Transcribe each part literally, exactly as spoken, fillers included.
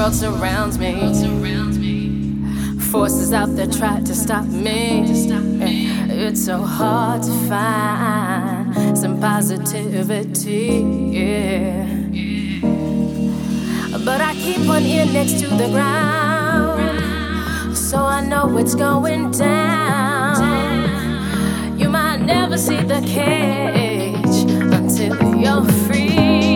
world surrounds me. Forces out there try to stop me. It's so hard to find some positivity, yeah. But I keep one ear next to the ground, so I know what's going down. You might never see the cage until you're free.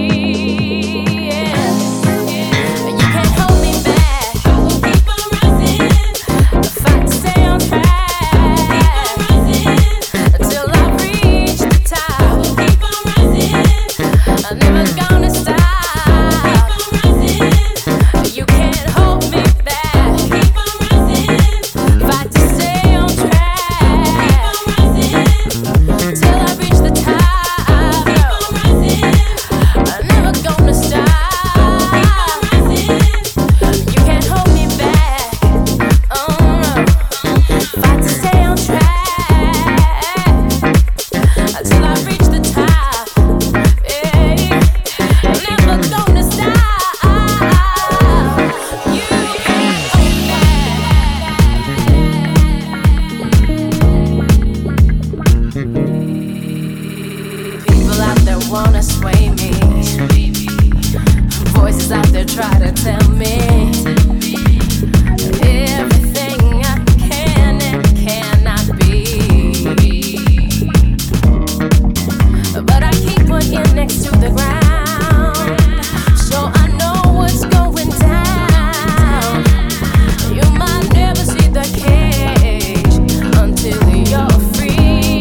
Wanna sway me. Voices out there try to tell me everything I can and cannot be. But I keep one ear next to the ground, so I know what's going down. You might never see the cage until you're free.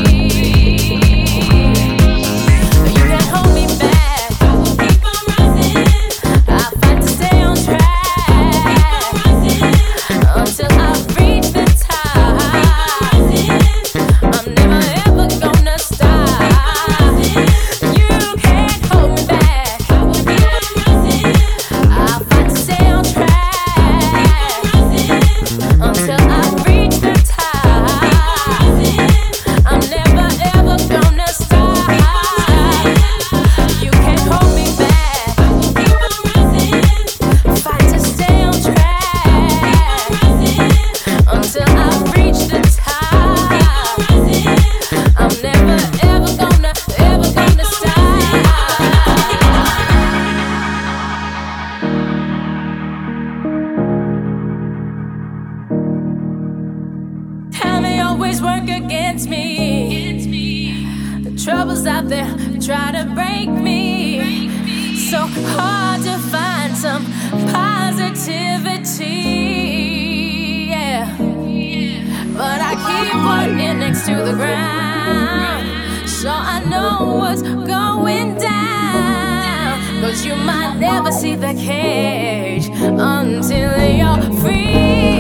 Work against me. The troubles out there try to break me. So hard to find some positivity, yeah. But I keep one ear next to the ground, so I know what's going down. But you might never see the cage until you're free.